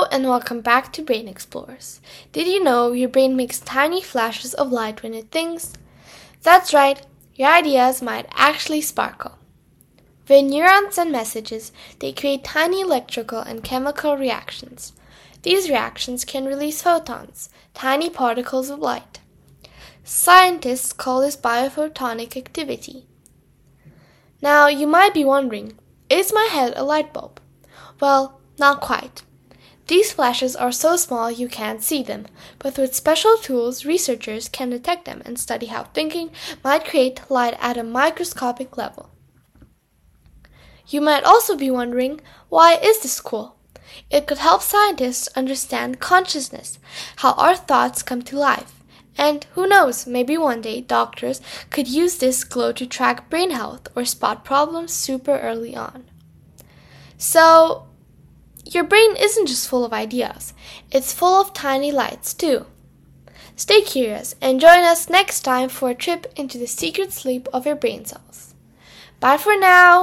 and welcome back to Brain Explorers. Did you know your brain makes tiny flashes of light when it thinks? That's right, your ideas might actually sparkle. When neurons send messages, they create tiny electrical and chemical reactions. These reactions can release photons, tiny particles of light. Scientists call this biophotonic activity. Now, you might be wondering, is my head a light bulb? Well, not quite. These flashes are so small you can't see them, but with special tools, researchers can detect them and study how thinking might create light at a microscopic level. You might also be wondering, why is this cool? It could help scientists understand consciousness, how our thoughts come to life. And who knows, maybe one day doctors could use this glow to track brain health or spot problems super early on. So, your brain isn't just full of ideas, it's full of tiny lights too. Stay curious and join us next time for a trip into the secret sleep of your brain cells. Bye for now!